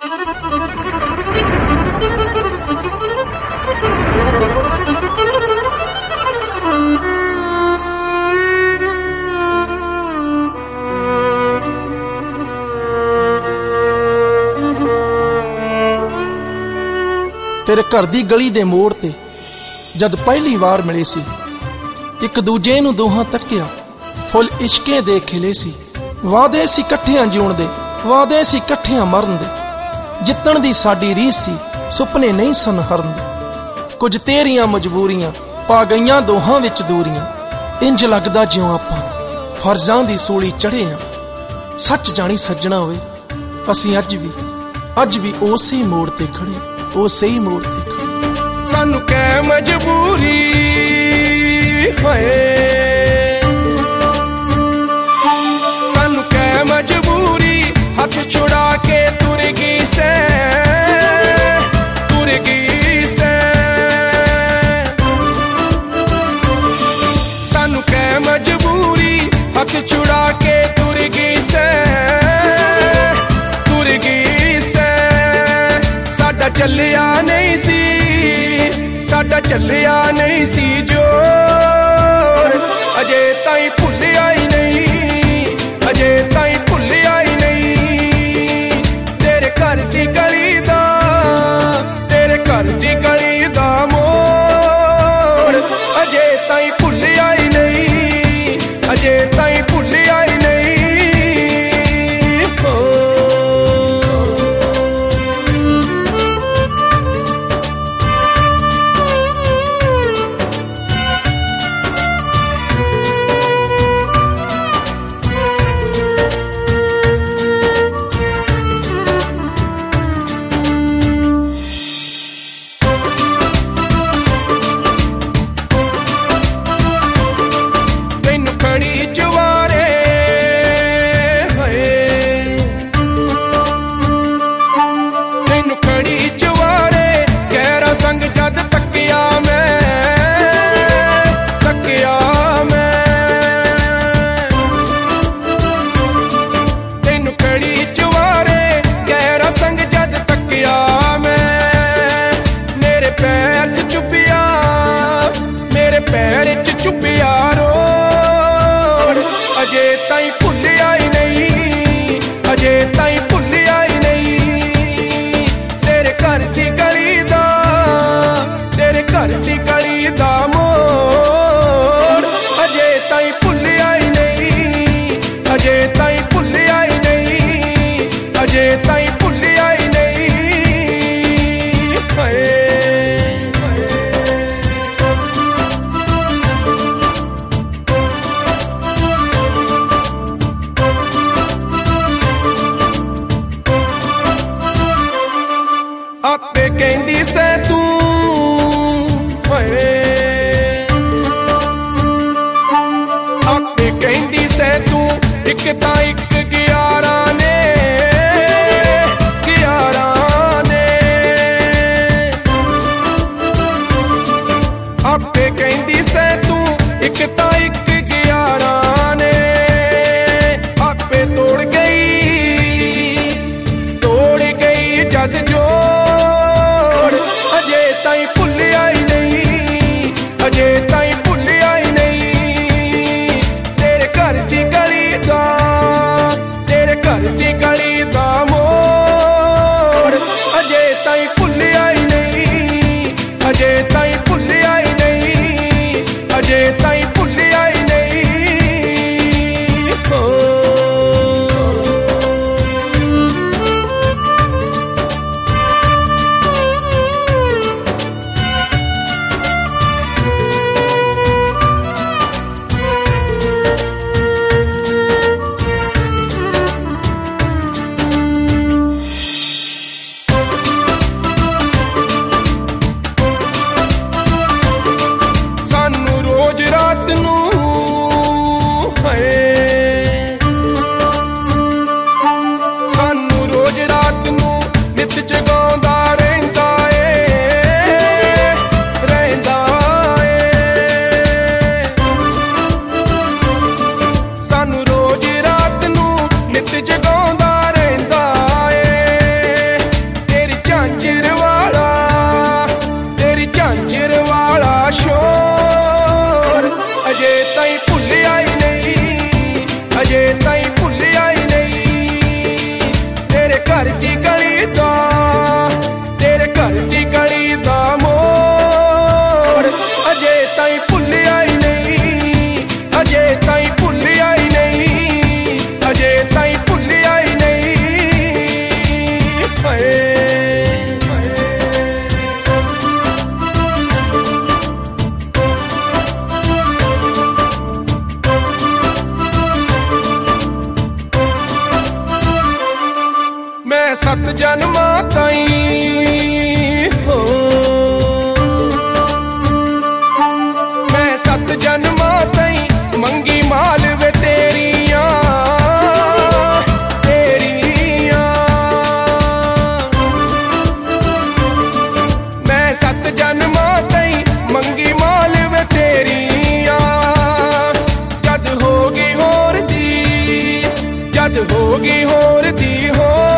तेरे घर दी गली दे मोड़ ते जद पहली वार मिले सी, एक दूजे नूं दोहां तक्किया, फुल इश्कें दे खिले सी। वादे सी कट्ठियां जीउण दे, वादे सी कट्ठियां मरन दे, जितण दी साडी रीस सी, सुपने नहीं सन हरन दे। कुछ तेरियां मजबूरियां पा गईयां दोहां विच दूरियां, इंज लगदा जिउं आपां फर्जां दी सूली चढ़े आ। सच जानी सज्जणा होए असीं अज भी उसे मोड़ ते खड़े, उसे ही मोड़ ते खड़े। सानू कै मजबूरी होए, सानू कै मजबूरी हथ छुड़ा के तुर गई से, तुर गई से। सानू कै मजबूरी हथ छुड़ा के तुर गई से, तुर गई से। साडा चलिया नहीं सी, साडा चलिया नहीं सी जोर, अजे ताई भुलिया ही नहीं, अजे ताई भुलिया ही नहीं। तेरे घर दी गली दा, तेरे घर दी गली दा मोड़, अजे ताई भुलिया ही नहीं, अजे ताई भुलिया ही नहीं। आपे कहंदी से तू आपे कहंदी से तू एक ता एक 11 ने 11 ने। आपे कहंदी से तू एक ता एक 11 ने। आपे तोड़ गई जद जोड़, अजे ताई भुलिया ही नहीं, अजे ताई भुलिया ही नहीं। तेरे घर दी गली दा, तेरे घर दी गली दा मोड़, अजे ताई भुलिया ही नहीं, अजे ताई भुलिया ही नहीं, अजे ताई भुलिया ही नहीं। घर दी गली दा, तेरे घर दी गली दा मोड़ अजे ताईं भुल्लिया ही नहीं, अजे ताईं भुल्लिया ही नहीं, अजे ताईं भुल्लिया ही नहीं। हाय मैं 7 जन्मां ताईं हो, मैं 7 जन्मां ताईं मंगी माल वे तेरियां, तेरियां। मैं 7 जन्मां ताईं मंगी माल वे तेरियां। जद होगी होर दी, जद होगी होर दी हो